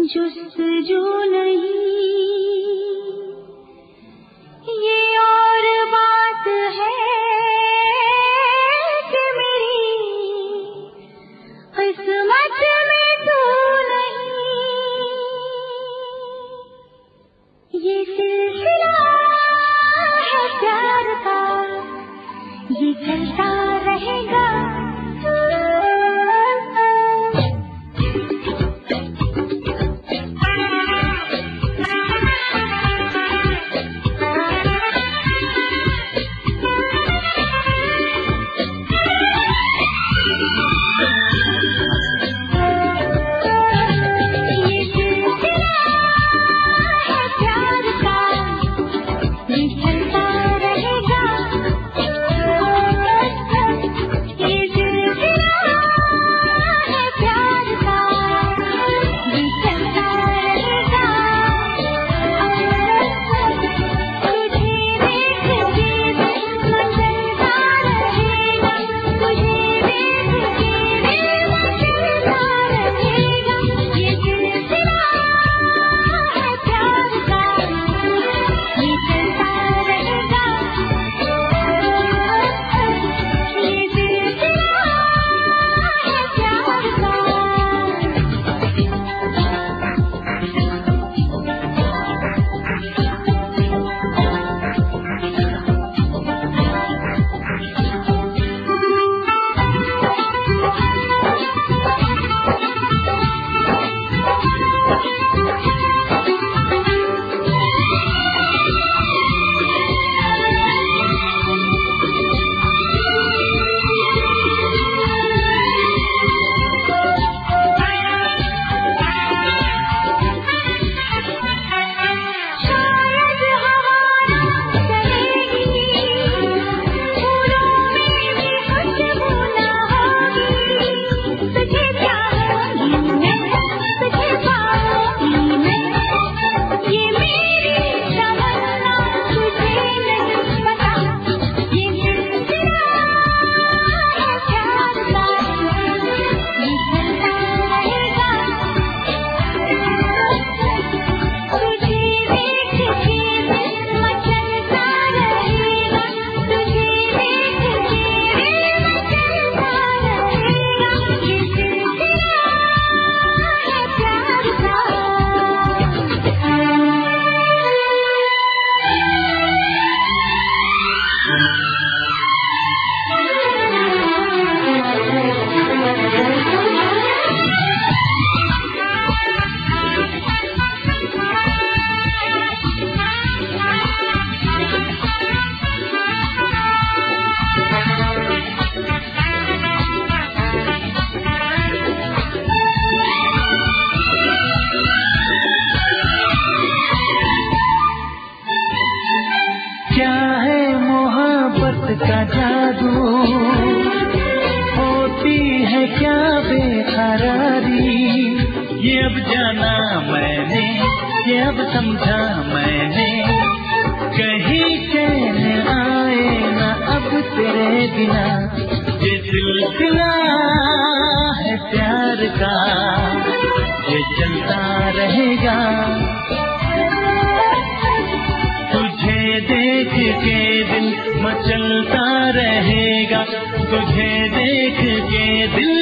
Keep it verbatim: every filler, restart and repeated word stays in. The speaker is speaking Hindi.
जुस्तजू नहीं, ये और बात है कि मेरी किस्मत में तू नहीं। ये सिलसिला है प्यार का, ये चलता रहेगा। का जादू होती है क्या बेकरारी। ये अब जाना मैंने, ये अब समझा मैंने, कहीं चैन आए ना अब तेरे बिना। ये सिलसिला है प्यार का, ये चलता रहेगा। तुझे देख के दिल मचलता रहेगा, तुझे देख के दिल